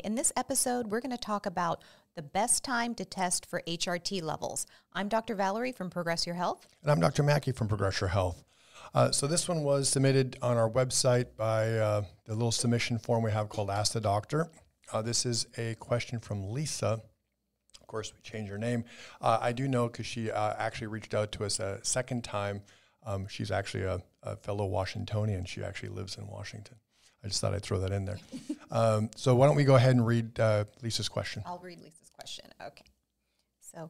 In this episode, we're going to talk about the best time to test for HRT levels. I'm Dr. Valerie from Progress Your Health. And I'm Dr. Mackey from Progress Your Health. So this one was submitted on our website by the little submission form we have called Ask the Doctor. This is a question from Lisa. Of course, we changed her name. I do know because she actually reached out to us a second time. She's actually a fellow Washingtonian. She actually lives in Washington. I just thought I'd throw that in there. So why don't we go ahead and read Lisa's question? I'll read Lisa's question. Okay. So,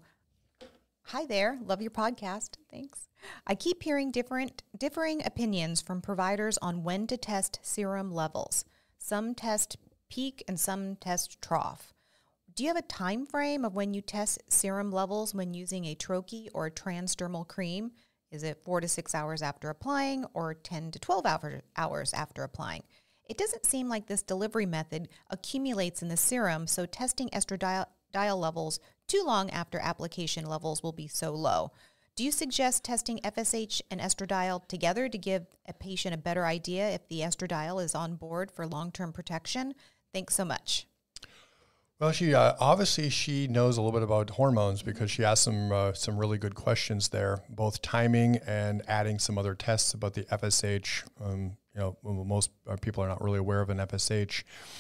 hi there. Love your podcast. Thanks. I keep hearing differing opinions from providers on when to test serum levels. Some test peak and some test trough. Do you have a time frame of when you test serum levels when using a troche or a transdermal cream? Is it 4 to 6 hours after applying or 10 to 12 hours after applying? It doesn't seem like this delivery method accumulates in the serum, so testing estradiol levels too long after application levels will be so low. Do you suggest testing FSH and estradiol together to give a patient a better idea if the estradiol is on board for long-term protection? Thanks so much. Well, she obviously she knows a little bit about hormones because she asked some really good questions there, both timing and adding some other tests about the FSH. Most people are not really aware of an FSH.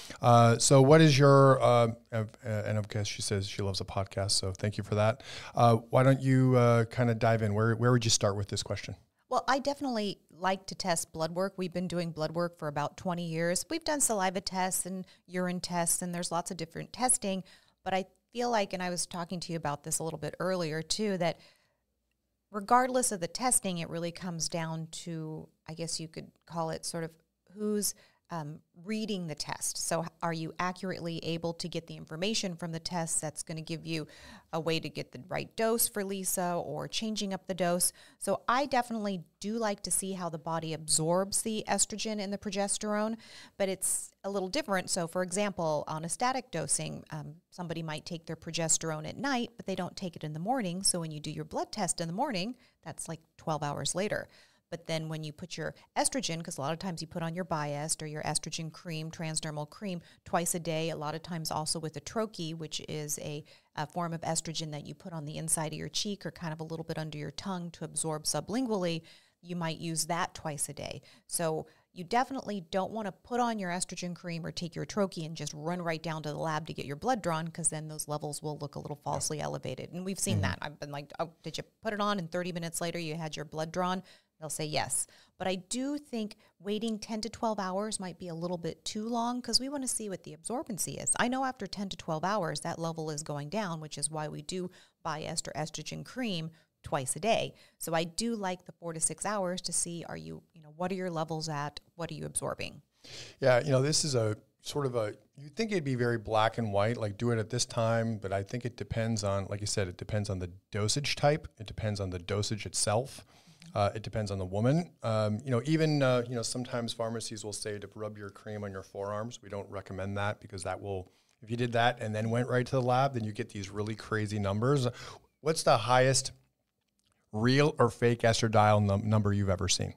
So what is your, and I guess she says she loves a podcast, so thank you for that. Why don't you kind of dive in? Where would you start with this question? Well, I definitely like to test blood work. We've been doing blood work for about 20 years. We've done saliva tests and urine tests, and there's lots of different testing. But I feel like, and I was talking to you about this a little bit earlier too, that regardless of the testing, it really comes down to, I guess you could call it sort of who's reading the test. So are you accurately able to get the information from the test that's going to give you a way to get the right dose for Lisa or changing up the dose? So I definitely do like to see how the body absorbs the estrogen and the progesterone, but it's a little different. So for example, on a static dosing, somebody might take their progesterone at night, but they don't take it in the morning. So when you do your blood test in the morning, that's like 12 hours later. But then when you put your estrogen, because a lot of times you put on your Biest or your estrogen cream, transdermal cream, twice a day, a lot of times also with a troche, which is a form of estrogen that you put on the inside of your cheek or kind of a little bit under your tongue to absorb sublingually, you might use that twice a day. So you definitely don't want to put on your estrogen cream or take your troche and just run right down to the lab to get your blood drawn, because then those levels will look a little falsely elevated. And we've seen that. I've been like, oh, did you put it on and 30 minutes later you had your blood drawn? They'll say yes. But I do think waiting 10 to 12 hours might be a little bit too long because we want to see what the absorbency is. I know after 10 to 12 hours, that level is going down, which is why we do Biest or estrogen cream twice a day. So I do like the 4 to 6 hours to see, what are your levels at? What are you absorbing? Yeah, this is a sort of you'd think it'd be very black and white, like do it at this time, but I think it depends on, like you said, it depends on the dosage type. It depends on the dosage itself. It depends on the woman. Sometimes pharmacies will say to rub your cream on your forearms. We don't recommend that because if you did that and then went right to the lab, then you get these really crazy numbers. What's the highest real or fake estradiol number you've ever seen?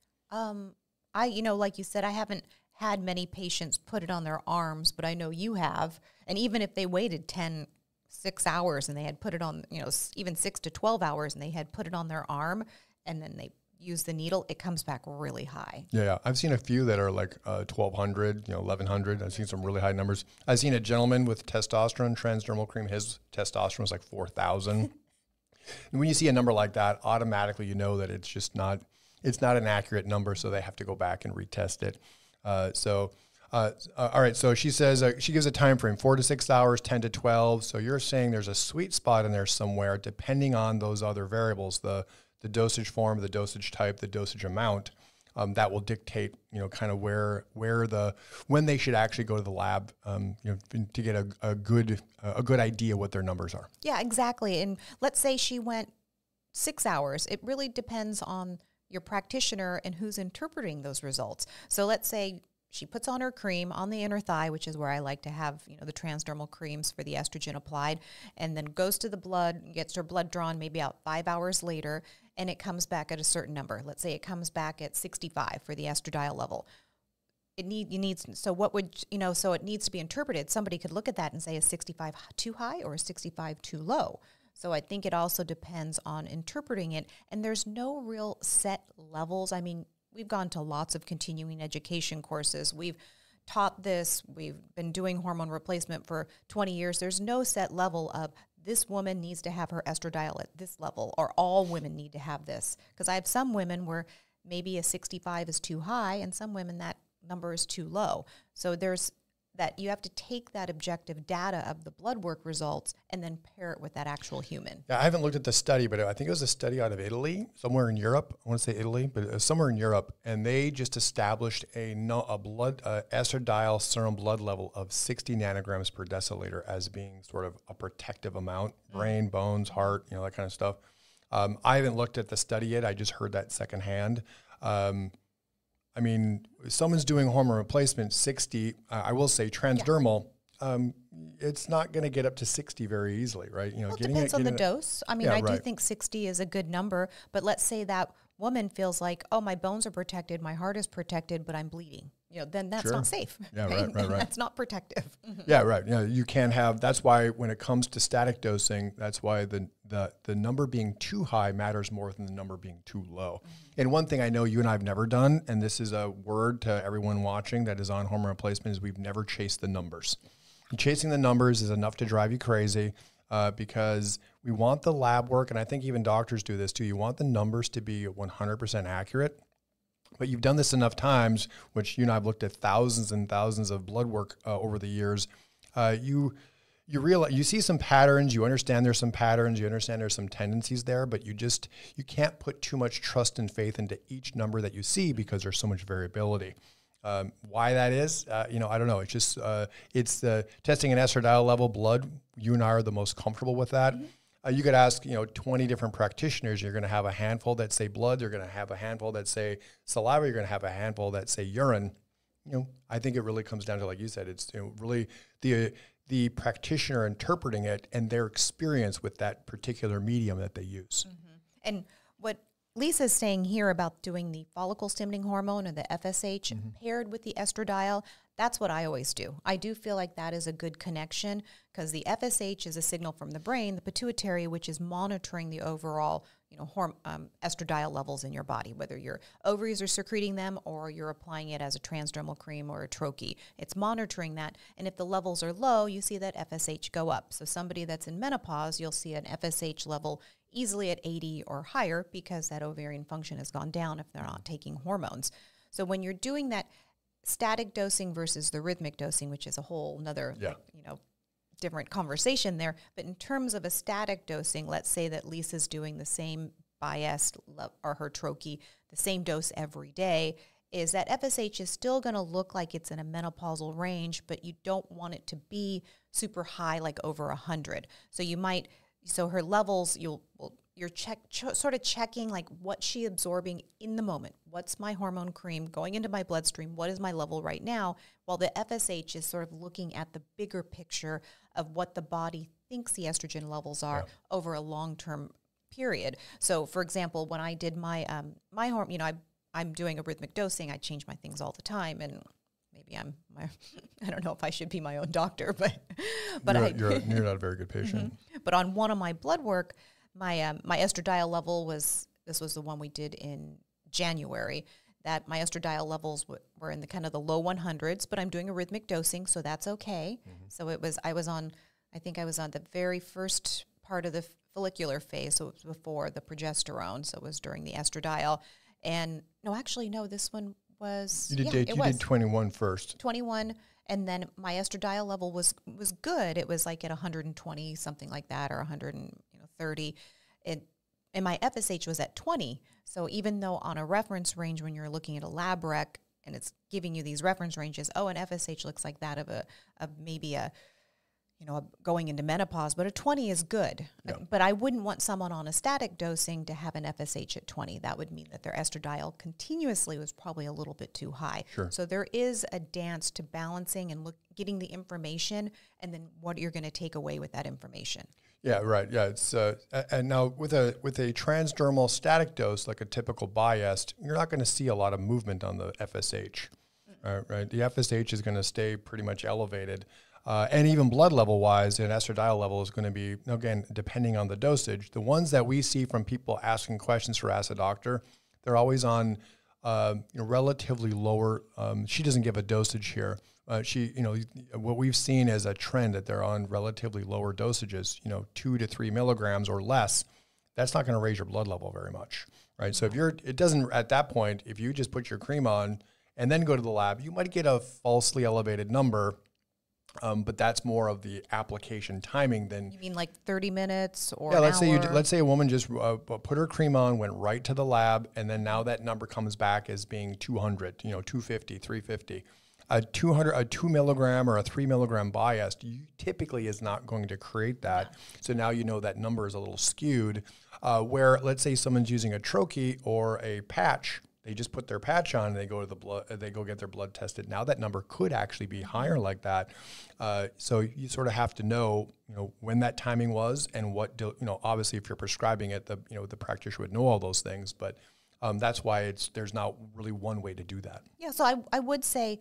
Like you said, I haven't had many patients put it on their arms, but I know you have. And even if they waited 6 hours and they had put it on, even 6 to 12 hours and they had put it on their arm, and then they use the needle, it comes back really high. Yeah. I've seen a few that are like 1,200, 1,100. I've seen some really high numbers. I've seen a gentleman with testosterone, transdermal cream. His testosterone was like 4,000. And when you see a number like that, automatically you know that it's not an accurate number, so they have to go back and retest it. All right. So she says she gives a time frame, 4 to 6 hours, 10 to 12. So you're saying there's a sweet spot in there somewhere, depending on those other variables, the dosage form, the dosage type, the dosage amount, that will dictate, kind of when they should actually go to the lab, to get a good idea what their numbers are. Yeah, exactly. And let's say she went 6 hours. It really depends on your practitioner and who's interpreting those results. So let's say she puts on her cream on the inner thigh, which is where I like to have, the transdermal creams for the estrogen applied, and then goes to the blood, gets her blood drawn maybe about 5 hours later, and it comes back at a certain number. Let's say it comes back at 65 for the estradiol level. so what would, so it needs to be interpreted. Somebody could look at that and say, is 65 too high or is 65 too low? So I think it also depends on interpreting it. And there's no real set levels. I mean, we've gone to lots of continuing education courses. We've taught this. We've been doing hormone replacement for 20 years. There's no set level of this woman needs to have her estradiol at this level, or all women need to have this. Because I have some women where maybe a 65 is too high, and some women that number is too low. So there's that you have to take that objective data of the blood work results and then pair it with that actual human. Yeah, I haven't looked at the study, but I think it was a study out of Italy, somewhere in Europe. I want to say Italy, but it was somewhere in Europe, and they just established a estradiol serum blood level of 60 nanograms per deciliter as being sort of a protective amount, brain, bones, heart, that kind of stuff. I haven't looked at the study yet. I just heard that secondhand. I mean, if someone's doing hormone replacement, 60, I will say transdermal, it's not going to get up to 60 very easily, right? Well, it depends on the dose. I mean, I do think 60 is a good number, but let's say that woman feels like, oh, my bones are protected, my heart is protected, but I'm bleeding. Then that's not safe. Yeah, right. That's not protective. Yeah, right. You can't have, that's why when it comes to static dosing, that's why the number being too high matters more than the number being too low. And one thing I know you and I have never done, and this is a word to everyone watching that is on hormone replacement, is we've never chased the numbers. And chasing the numbers is enough to drive you crazy because we want the lab work, and I think even doctors do this too. You want the numbers to be 100% accurate. But you've done this enough times, which you and I have looked at thousands and thousands of blood work over the years. You realize, you see some patterns, you understand there's some patterns, you understand there's some tendencies there, but you can't put too much trust and faith into each number that you see because there's so much variability. Why that is, I don't know. It's just, it's the testing an estradiol level blood. You and I are the most comfortable with that. You could ask, 20 different practitioners. You're going to have a handful that say blood. You're going to have a handful that say saliva. You're going to have a handful that say urine. I think it really comes down to, like you said, it's really the practitioner interpreting it and their experience with that particular medium that they use. And what Lisa's saying here about doing the follicle stimulating hormone or the FSH paired with the estradiol, that's what I always do. I do feel like that is a good connection because the FSH is a signal from the brain, the pituitary, which is monitoring the overall, estradiol levels in your body, whether your ovaries are secreting them or you're applying it as a transdermal cream or a troche. It's monitoring that. And if the levels are low, you see that FSH go up. So somebody that's in menopause, you'll see an FSH level easily at 80 or higher because that ovarian function has gone down if they're not taking hormones. So when you're doing that static dosing versus the rhythmic dosing, which is a whole nother, different conversation there. But in terms of a static dosing, let's say that Lisa's doing the same biased or her troche, the same dose every day, is that FSH is still going to look like it's in a menopausal range, but you don't want it to be super high, like over 100. So her levels, you're sort of checking like what's she absorbing in the moment. What's my hormone cream going into my bloodstream? What is my level right now? While the FSH is sort of looking at the bigger picture of what the body thinks the estrogen levels are over a long-term period. So, for example, when I did my my hormone, I'm doing a rhythmic dosing. I change my things all the time, and maybe I don't know if I should be my own doctor, but you're not a very good patient. But on one of my blood work, my estradiol level was the one we did in January, that my estradiol levels were in the kind of the low 100s, but I'm doing a rhythmic dosing, so that's okay. So I was on the very first part of the follicular phase, so it was before the progesterone, so it was during the estradiol. And this one was... You did 21 first. 21, and then my estradiol level was good. It was like at 120, something like that, or 130. And my FSH was at 20. So even though on a reference range, when you're looking at a lab rec and it's giving you these reference ranges, an FSH looks like that of maybe a going into menopause, but a 20 is good. Yeah. But I wouldn't want someone on a static dosing to have an FSH at 20. That would mean that their estradiol continuously was probably a little bit too high. Sure. So there is a dance to balancing and getting the information and then what you're going to take away with that information. Yeah, right. Yeah, it's and now with a transdermal static dose, like a typical biased, you're not going to see a lot of movement on the FSH. right? The FSH is going to stay pretty much elevated. And even blood level wise, an estradiol level is going to be, again, depending on the dosage. The ones that we see from people asking questions for Ask a Doctor, they're always on relatively lower. She doesn't give a dosage here. What we've seen is a trend that they're on relatively lower dosages, 2 to 3 milligrams or less. That's not going to raise your blood level very much, right? So it doesn't, at that point, if you just put your cream on and then go to the lab, you might get a falsely elevated number. But that's more of the application timing than. You mean like 30 minutes or yeah? an Let's say a woman just put her cream on, went right to the lab, and then now that number comes back as being 200, 250, 350. A 2 milligram or a 3 milligram bias typically is not going to create that. Yeah. So now you know that number is a little skewed. Where let's say someone's using a troche or a patch. They just put their patch on and they go to the blood. They go get their blood tested. Now that number could actually be higher like that. So you sort of have to know, when that timing was and what. Obviously, if you're prescribing it, the practitioner would know all those things. But that's why there's not really one way to do that. Yeah. So I would say,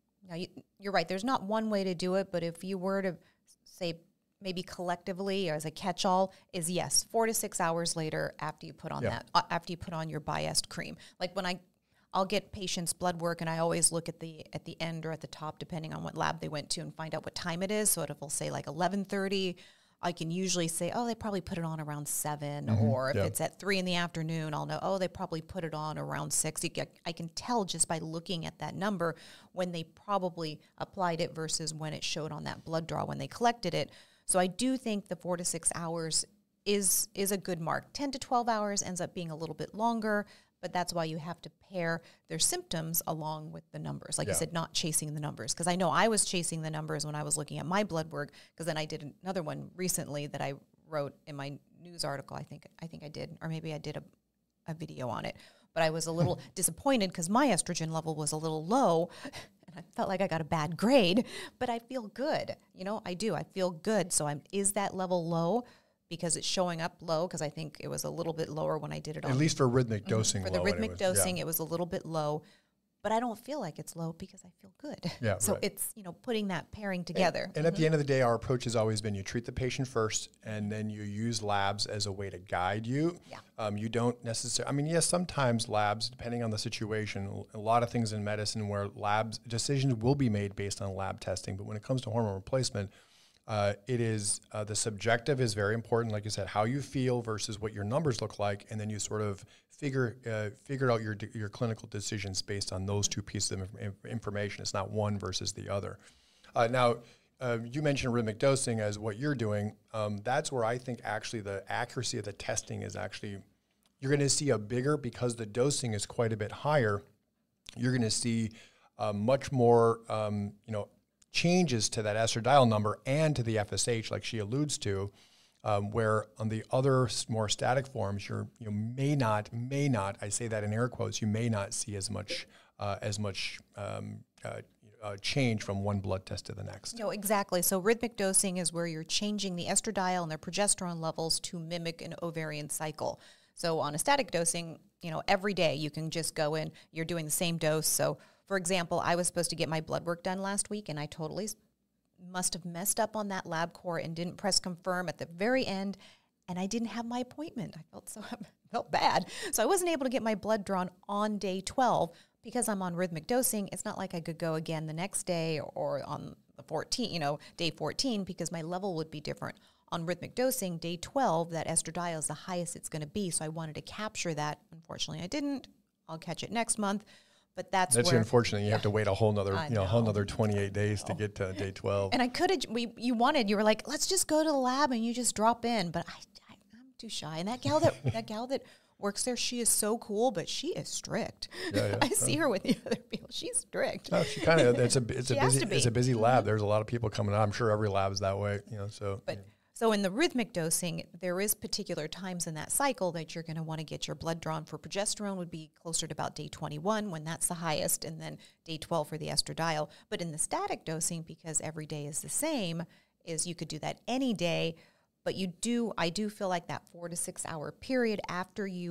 you're right. There's not one way to do it. But if you were to say maybe collectively or as a catch-all is yes, 4 to 6 hours later after you put on after you put on your biased cream. Like when I'll get patients' blood work and I always look at the end or at the top depending on what lab they went to and find out what time it is. So it'll say like 11:30. I can usually say, they probably put it on around 7, or if it's at 3 in the afternoon, I'll know, they probably put it on around 6. I can tell just by looking at that number when they probably applied it versus when it showed on that blood draw when they collected it. So I do think the 4 to 6 hours is a good mark. 10 to 12 hours ends up being a little bit longer, but that's why you have to pair their symptoms along with the numbers. Like you said, not chasing the numbers. Because I know I was chasing the numbers when I was looking at my blood work, because then I did another one recently that I wrote in my news article. I think I did, or maybe I did a video on it. But I was a little disappointed because my estrogen level was a little low, and I felt like I got a bad grade, but I feel good. I do. I feel good. So is that level low because it's showing up low? Because I think it was a little bit lower when I did it on. At least for rhythmic dosing. For the rhythmic dosing, it was a little bit low. But I don't feel like it's low because I feel good. Yeah, so it's, putting that pairing together. And at the end of the day, our approach has always been you treat the patient first and then you use labs as a way to guide you. Yeah. You don't necessarily, yes, sometimes labs, depending on the situation, a lot of things in medicine where decisions will be made based on lab testing. But when it comes to hormone replacement, it is the subjective is very important. Like you said, how you feel versus what your numbers look like, and then you sort of figure out your clinical decisions based on those two pieces of information. It's not one versus the other. Now, you mentioned rhythmic dosing as what you're doing. That's where I think actually the accuracy of the testing is actually you're going to see because the dosing is quite a bit higher. You're going to see much more changes to that estradiol number and to the FSH, like she alludes to, where on the other more static forms, you may not, I say that in air quotes, you may not see as much change from one blood test to the next. Exactly. So rhythmic dosing is where you're changing the estradiol and their progesterone levels to mimic an ovarian cycle. So on a static dosing, every day you can just go in, you're doing the same dose. So for example, I was supposed to get my blood work done last week, and I totally must have messed up on that LabCorp and didn't press confirm at the very end, and I didn't have my appointment. I felt bad. So I wasn't able to get my blood drawn on day 12 because I'm on rhythmic dosing. It's not like I could go again the next day or on the 14, day 14, because my level would be different. On rhythmic dosing, day 12, that estradiol is the highest it's going to be, so I wanted to capture that. Unfortunately, I didn't. I'll catch it next month. But that's where, unfortunate. You have to wait a whole nother 28 days to get to day 12. And I could have. You were like, let's just go to the lab and you just drop in. But I'm too shy. And that gal that works there, she is so cool, but she is strict. Yeah. I see her with the other people. She's strict. No, she kind of. It's a busy lab. There's a lot of people coming out. I'm sure every lab is that way. So in the rhythmic dosing, there is particular times in that cycle that you're going to want to get your blood drawn for progesterone would be closer to about day 21 when that's the highest, and then day 12 for the estradiol. But in the static dosing, because every day is the same, is you could do that any day. But I do feel like that 4 to 6 hour period after you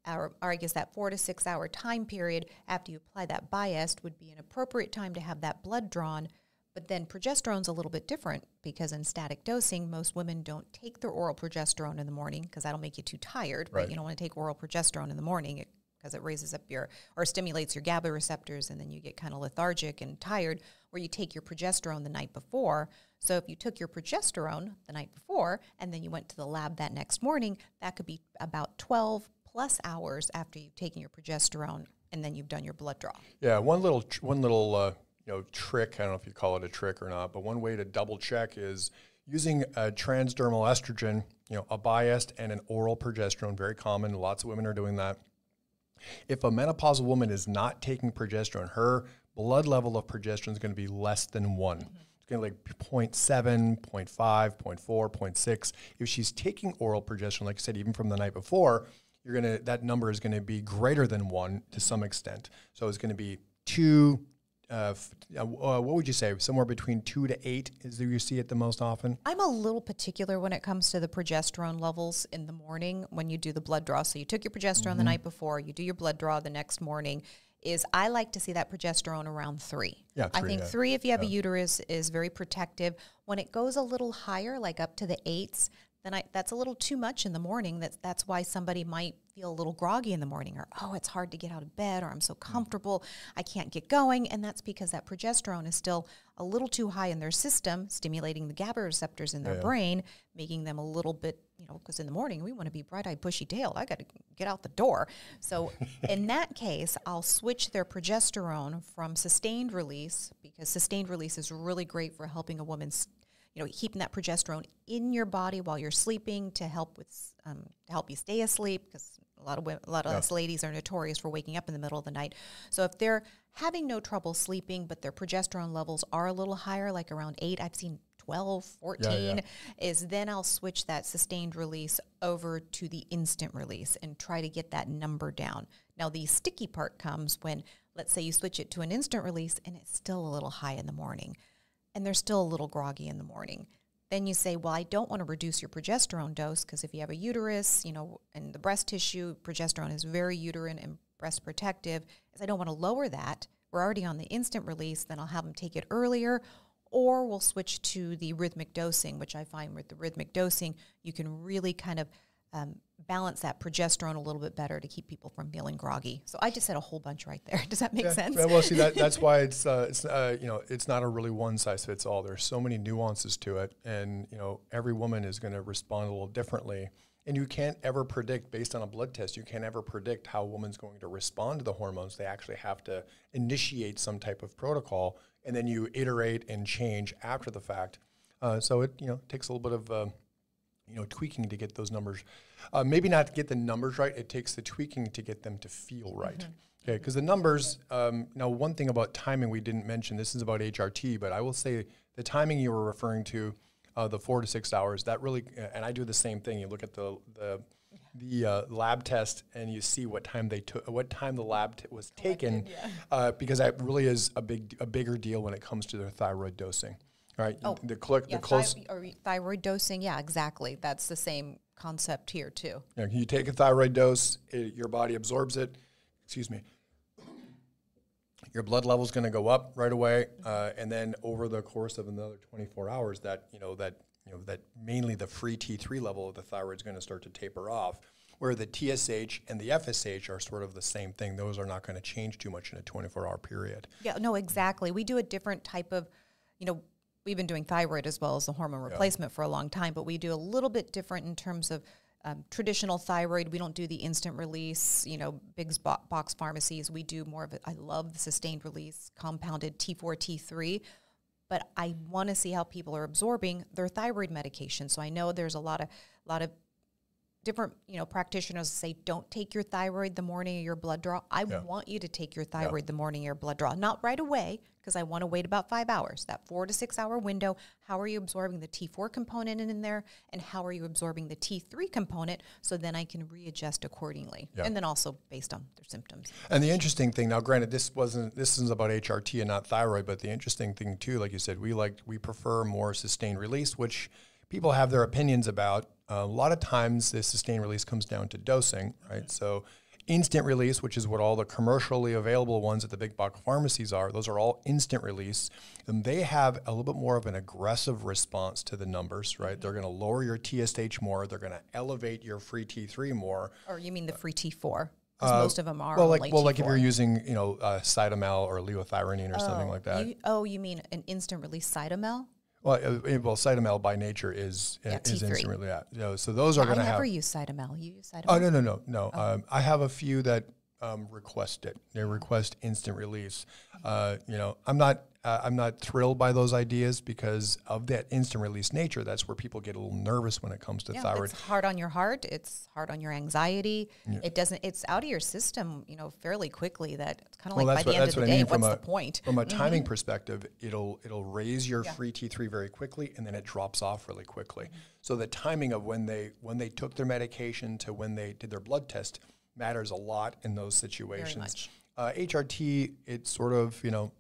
hour, or I guess that 4 to 6 hour time period after you apply that Biest would be an appropriate time to have that blood drawn. But then progesterone's a little bit different because in static dosing, most women don't take their oral progesterone in the morning because that'll make you too tired. Right. But you don't want to take oral progesterone in the morning because it raises up or stimulates your GABA receptors, and then you get kind of lethargic and tired, where you take your progesterone the night before. So if you took your progesterone the night before and then you went to the lab that next morning, that could be about 12 plus hours after you've taken your progesterone and then you've done your blood draw. Yeah, one little trick, I don't know if you call it a trick or not, but one way to double check is using a transdermal estrogen, a Biest and an oral progesterone, very common. Lots of women are doing that. If a menopausal woman is not taking progesterone, her blood level of progesterone is going to be less than 1. Mm-hmm. It's going to be like 0.7, 0.5, 0.4, 0.6. If she's taking oral progesterone, like I said, even from the night before, that number is going to be greater than 1 to some extent. So it's going to be 2. What would you say? Somewhere between 2 to 8 is that you see it the most often? I'm a little particular when it comes to the progesterone levels in the morning when you do the blood draw. So you took your progesterone the night before, you do your blood draw the next morning. I like to see that progesterone around 3. Yeah, 3, I think 3, if you have a uterus, is very protective. When it goes a little higher, like up to the 8s, then that's a little too much in the morning. That's why somebody might feel a little groggy in the morning, or, oh, it's hard to get out of bed, or I'm so comfortable, I can't get going. And that's because that progesterone is still a little too high in their system, stimulating the GABA receptors in their brain, making them a little bit, because in the morning we want to be bright-eyed, bushy-tailed. I got to get out the door. So in that case, I'll switch their progesterone from sustained release, because sustained release is really great for helping a woman's keeping that progesterone in your body while you're sleeping to help you stay asleep, because a lot of us ladies are notorious for waking up in the middle of the night. So if they're having no trouble sleeping, but their progesterone levels are a little higher, like around 8, I've seen 12, 14, is then I'll switch that sustained release over to the instant release and try to get that number down. Now, the sticky part comes when, let's say you switch it to an instant release and it's still a little high in the morning, and they're still a little groggy in the morning. Then you say, well, I don't want to reduce your progesterone dose, because if you have a uterus, and the breast tissue, progesterone is very uterine and breast protective. Is I don't want to lower that. We're already on the instant release, then I'll have them take it earlier, or we'll switch to the rhythmic dosing, which I find with the rhythmic dosing, you can really kind of balance that progesterone a little bit better to keep people from feeling groggy. So I just said a whole bunch right there. Does that make sense? Well, see, that's why it's not a really one size fits all. There's so many nuances to it, and every woman is going to respond a little differently. And you can't ever predict, based on a blood test, you can't ever predict how a woman's going to respond to the hormones. They actually have to initiate some type of protocol, and then you iterate and change after the fact. So it takes a little bit of tweaking to get those numbers. Maybe not to get the numbers right. It takes the tweaking to get them to feel right. Mm-hmm. Okay, because the numbers, now one thing about timing we didn't mention, this is about HRT, but I will say the timing you were referring to, the 4 to 6 hours, that really, and I do the same thing. You look at the lab test and you see what time the lab was taken, because that really is a bigger deal when it comes to their thyroid dosing. All right. Oh, the close thyroid dosing. Yeah, exactly. That's the same concept here too. Yeah, you take a thyroid dose, your body absorbs it. Excuse me. Your blood level is going to go up right away, and then over the course of another 24 hours, that mainly the free T3 level of the thyroid is going to start to taper off. Where the TSH and the FSH are sort of the same thing. Those are not going to change too much in a 24-hour period. Yeah. No. Exactly. We do a different type of, We've been doing thyroid as well as the hormone replacement for a long time, but we do a little bit different in terms of traditional thyroid. We don't do the instant release, big box pharmacies. We do more of it. I love the sustained release compounded T4, T3, but I want to see how people are absorbing their thyroid medication. So I know there's a lot of different, practitioners say, don't take your thyroid the morning of your blood draw. I want you to take your thyroid the morning of your blood draw. Not right away, because I want to wait about 5 hours. That 4 to 6 hour window, how are you absorbing the T4 component in there, and how are you absorbing the T3 component, so then I can readjust accordingly. Yeah. And then also based on their symptoms. And the interesting thing, now granted, this isn't about HRT and not thyroid, but the interesting thing too, like you said, we prefer more sustained release, which people have their opinions about. A lot of times the sustained release comes down to dosing, right? So Instant release, which is what all the commercially available ones at the big box pharmacies are, those are all instant release. And they have a little bit more of an aggressive response to the numbers, right? They're going to lower your TSH more. They're going to elevate your free T3 more. Or you mean the free T4? Because most of them are well, only like if T4. you're using, Cytomel or levothyronine or something like that. You mean an instant release Cytomel? Well, Cytomel by nature is T3. instant release. So those are going to have. I never use Cytomel. You use Cytomel? Oh, no. I have a few that request it. They request instant release. I'm not thrilled by those ideas because of that instant release nature. That's where people get a little nervous when it comes to thyroid. It's hard on your heart. It's hard on your anxiety. Yeah. It's out of your system, fairly quickly. That it's kind of like by the end of the day, what's the point? From a timing perspective, it'll raise your free T3 very quickly, and then it drops off really quickly. So the timing of when they took their medication to when they did their blood test matters a lot in those situations. Very much. HRT, it's sort of,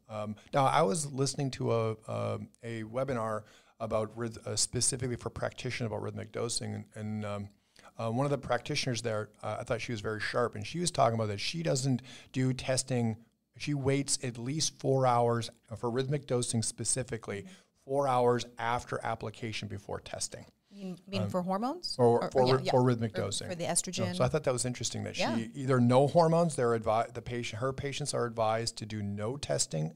now I was listening to a webinar about specifically for practitioners about rhythmic dosing, and one of the practitioners there, I thought she was very sharp, and she was talking about that she doesn't do testing. She waits at least 4 hours for rhythmic dosing specifically, 4 hours after application before testing. You mean for hormones? For rhythmic dosing. For the estrogen. So I thought that was interesting that she either no hormones, her patients are advised to do no testing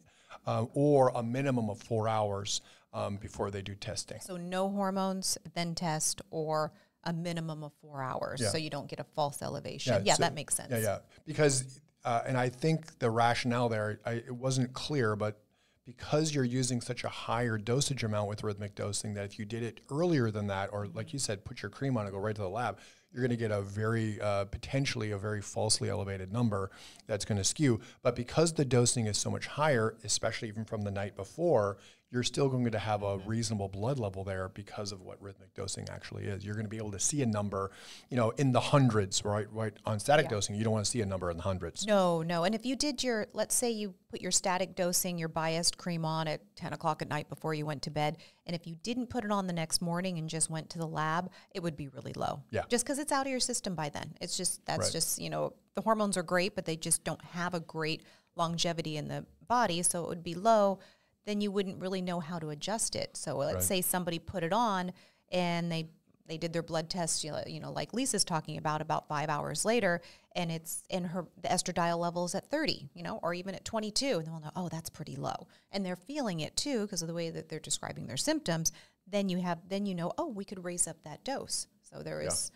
or a minimum of 4 hours before they do testing. So no hormones, then test, or a minimum of 4 hours so you don't get a false elevation. So that makes sense. Yeah. Because, and I think the rationale there, it wasn't clear, but because you're using such a higher dosage amount with rhythmic dosing that if you did it earlier than that, or like you said, put your cream on and go right to the lab, you're going to get a very, potentially a very falsely elevated number that's going to skew. But because the dosing is so much higher, especially even from the night before, you're still going to have a reasonable blood level there because of what rhythmic dosing actually is. You're going to be able to see a number, in the hundreds, right? On static dosing, you don't want to see a number in the hundreds. No. And if you did let's say you put your static dosing, your biased cream on at 10 o'clock at night before you went to bed, and if you didn't put it on the next morning and just went to the lab, it would be really low. Yeah. Just because it's out of your system by then. It's just, the hormones are great, but they just don't have a great longevity in the body, so it would be low. Then you wouldn't really know how to adjust it. So let's say somebody put it on and they did their blood test, like Lisa's talking about 5 hours later, and it's the estradiol level is at 30, or even at 22, and they'll know, oh, that's pretty low. And they're feeling it too because of the way that they're describing their symptoms. Then oh, we could raise up that dose. So there is,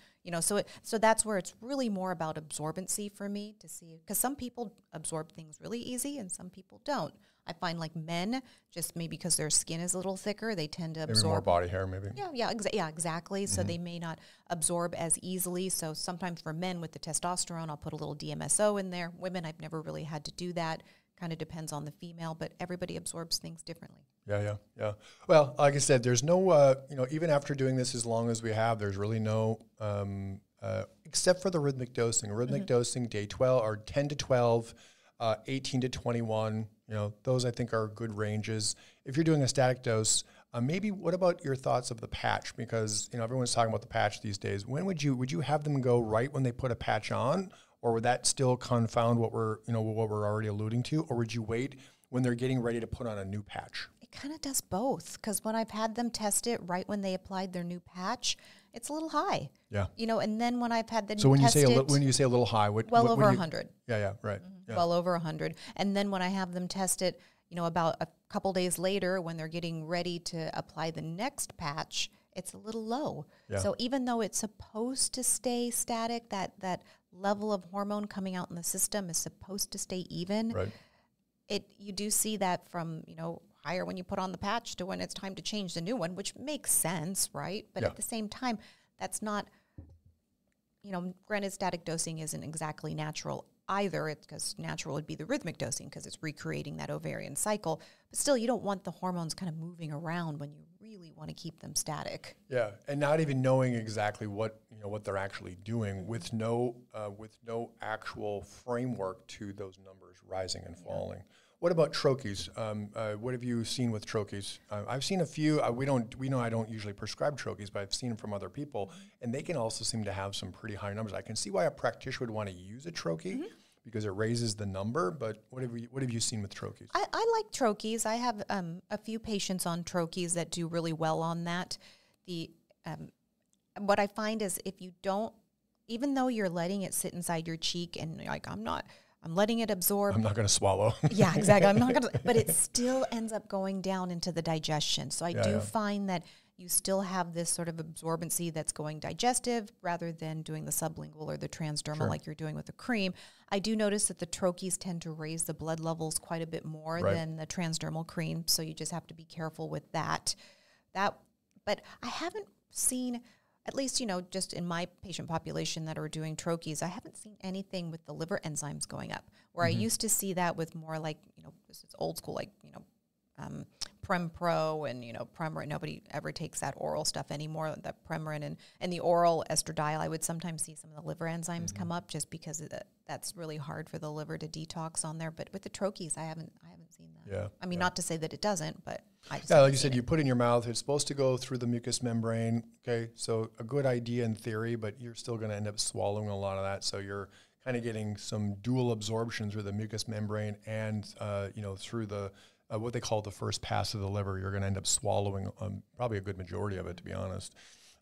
so that's where it's really more about absorbency for me to see, because some people absorb things really easy and some people don't. I find like men, just maybe because their skin is a little thicker, they tend to absorb. Maybe more body hair, maybe. Yeah, exactly. Mm-hmm. So they may not absorb as easily. So sometimes for men with the testosterone, I'll put a little DMSO in there. Women, I've never really had to do that. Kind of depends on the female, but everybody absorbs things differently. Yeah. Well, like I said, there's no, even after doing this as long as we have, there's really no, except for the rhythmic dosing. Rhythmic dosing, day 12 or 10 to 12, 18 to 21, those I think are good ranges. If you're doing a static dose, maybe what about your thoughts of the patch? Because, everyone's talking about the patch these days. When would you have them go right when they put a patch on? Or would that still confound what we're already alluding to? Or would you wait when they're getting ready to put on a new patch? It kind of does both, because when I've had them test it right when they applied their new patch, it's a little high. Yeah. And then when I've had them so when test you say a little high, over 100. Yeah, right. Yeah. Well over 100. And then when I have them test it, about a couple days later when they're getting ready to apply the next patch, it's a little low. Yeah. So even though it's supposed to stay static, that level of hormone coming out in the system is supposed to stay even. Right. You do see that from, higher when you put on the patch to when it's time to change the new one, which makes sense, right? But at the same time, that's not, granted static dosing isn't exactly natural either. It's because natural would be the rhythmic dosing because it's recreating that ovarian cycle. But still, you don't want the hormones kind of moving around when you really want to keep them static. Yeah, and not even knowing exactly what they're actually doing with no actual framework to those numbers rising and falling. What about trochees? What have you seen with trochees? I've seen a few. We know I don't usually prescribe trochees, but I've seen them from other people, and they can also seem to have some pretty high numbers. I can see why a practitioner would want to use a trochee because it raises the number. But what have you seen with trochees? I like trochees. I have a few patients on trochees that do really well on that. What I find is if you don't, even though you're letting it sit inside your cheek and like, I'm letting it absorb. I'm not going to swallow. Yeah, exactly. I'm not going to, but it still ends up going down into the digestion. So I do find that you still have this sort of absorbency that's going digestive rather than doing the sublingual or the transdermal like you're doing with the cream. I do notice that the trochees tend to raise the blood levels quite a bit more than the transdermal cream. So you just have to be careful with that. But I haven't seen, at least, just in my patient population that are doing trochees, I haven't seen anything with the liver enzymes going up, where I used to see that with more like, this is old school, like, Prempro and, Premarin. Nobody ever takes that oral stuff anymore, that Premarin and the oral estradiol. I would sometimes see some of the liver enzymes come up just because that's really hard for the liver to detox on there. But with the trochees, I haven't seen that. Yeah. I mean, not to say that it doesn't, but I just like you said, you put it in your mouth. It's supposed to go through the mucous membrane. Okay, so a good idea in theory, but you're still going to end up swallowing a lot of that. So you're kind of getting some dual absorption through the mucous membrane and through the what they call the first pass of the liver. You're going to end up swallowing probably a good majority of it, to be honest.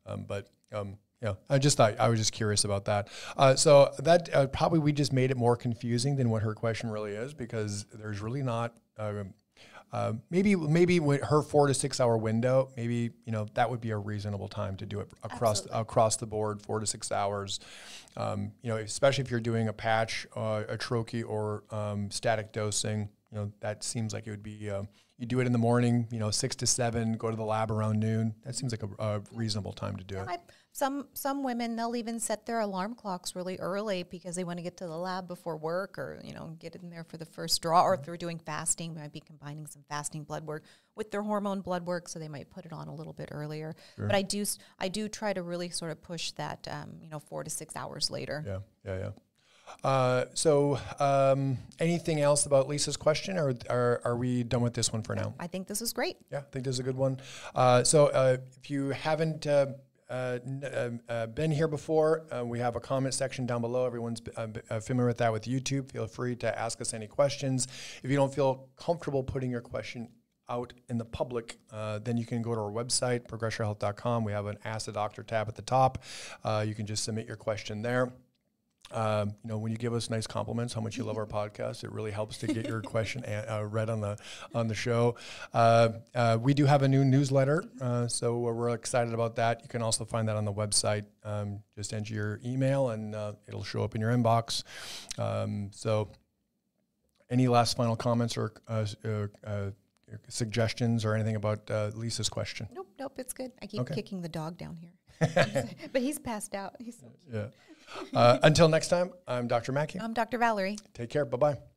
I just thought, I was just curious about that. So that probably we just made it more confusing than what her question really is, because there's really not, maybe with her 4 to 6 hour window, maybe, that would be a reasonable time to do it across the board, 4 to 6 hours. Especially if you're doing a patch, a trochee or static dosing, that seems like it would be, you do it in the morning, 6 to 7, go to the lab around noon. That seems like a reasonable time to do it. Some women, they'll even set their alarm clocks really early because they want to get to the lab before work or, get in there for the first draw. Or if they're doing fasting, they might be combining some fasting blood work with their hormone blood work, so they might put it on a little bit earlier. Sure. But I do try to really sort of push that, 4 to 6 hours later. Yeah. Anything else about Lisa's question, or are we done with this one for now? I think this is great. Yeah, I think this is a good one. If you haven't been here before, we have a comment section down below. Everyone's familiar with that with YouTube. Feel free to ask us any questions. If you don't feel comfortable putting your question out in the public, then you can go to our website, progressiohealth.com. We have an Ask the Doctor tab at the top. You can just submit your question there. When you give us nice compliments, how much you love our podcast, it really helps to get your question read on the show. We do have a new newsletter, so we're excited about that. You can also find that on the website. Just enter your email and it'll show up in your inbox. So any last final comments or suggestions or anything about Lisa's question? Nope, it's good. I keep kicking the dog down here. But he's passed out. He's so cute. Yeah. Until next time, I'm Dr. Mackey. I'm Dr. Valerie. Take care. Bye-bye.